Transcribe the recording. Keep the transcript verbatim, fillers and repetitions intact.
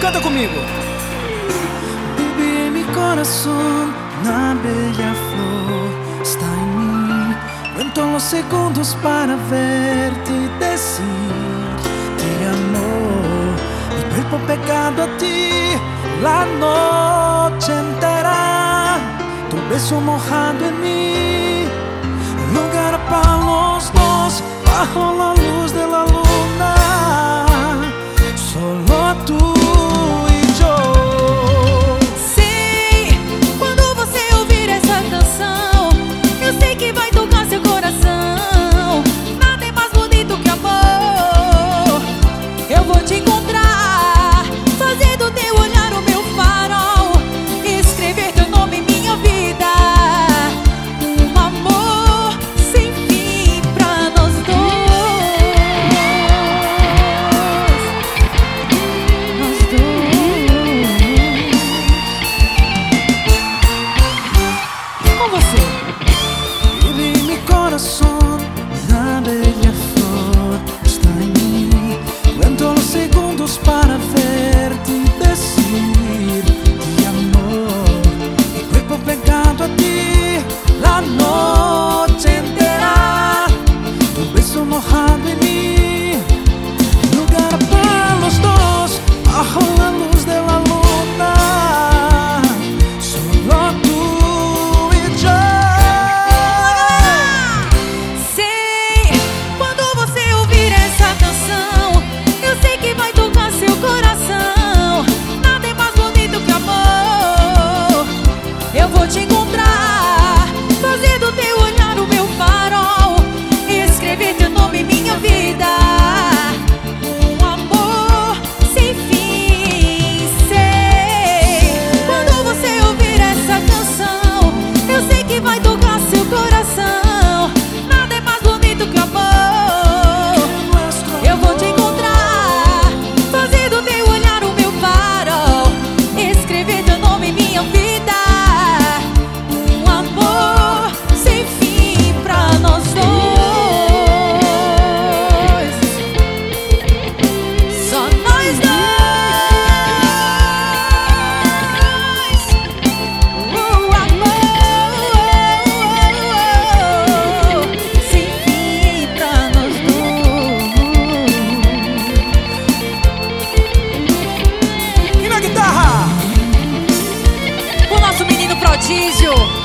Canta comigo. Baby, mi corazón, una bella flor está en mí. Cuento los segundos para verte y decir te amo. Mi cuerpo pegado a ti la noche entera, tu beso mojado en mí. Lugar para los dos bajo la luz de la luna, solo tú. Una bella flor está en mí. Cuento los segundos para verte y decir te amo. Mi cuerpo pegado a ti la noche entera, tu beso mojado en mí. Lugar para los dos bajo la luz de la luna, solo tú y yo. Prodígio.